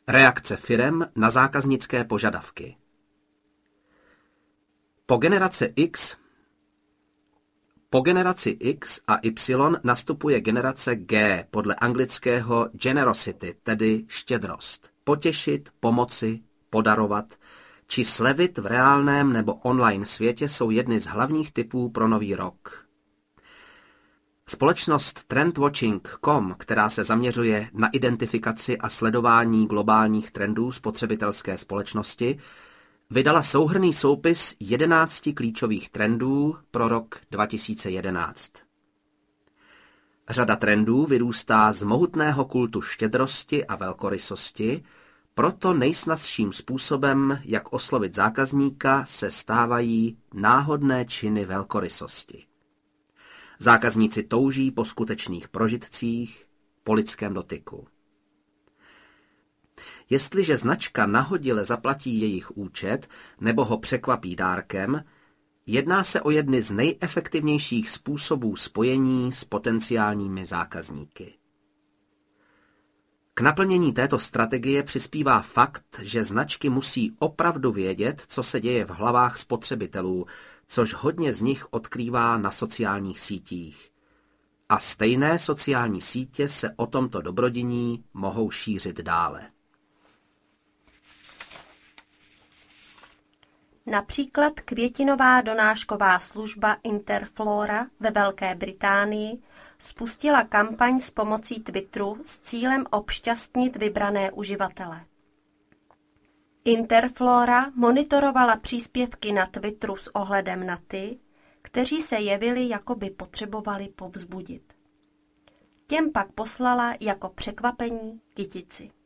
Reakce firem na zákaznické požadavky. Po generaci X a Y nastupuje generace G podle anglického generosity, tedy štědrost. Potěšit, pomoci, podarovat, či slevit v reálném nebo online světě jsou jedny z hlavních typů pro nový rok. Společnost Trendwatching.com, která se zaměřuje na identifikaci a sledování globálních trendů spotřebitelské společnosti, vydala souhrnný soupis 11 klíčových trendů pro rok 2011. Řada trendů vyrůstá z mohutného kultu štědrosti a velkorysosti, proto nejsnazším způsobem, jak oslovit zákazníka, se stávají náhodné činy velkorysosti. Zákazníci touží po skutečných prožitcích, po lidském dotyku. Jestliže značka nahodile zaplatí jejich účet nebo ho překvapí dárkem, jedná se o jedny z nejefektivnějších způsobů spojení s potenciálními zákazníky. K naplnění této strategie přispívá fakt, že značky musí opravdu vědět, co se děje v hlavách spotřebitelů, což hodně z nich odkrývá na sociálních sítích. A stejné sociální sítě se o tomto dobrodiní mohou šířit dále. Například květinová donášková služba Interflora ve Velké Británii spustila kampaň s pomocí Twitteru s cílem obšťastnit vybrané uživatele. Interflora monitorovala příspěvky na Twitteru s ohledem na ty, kteří se jevili, jako by potřebovali povzbudit. Těm pak poslala jako překvapení kytici.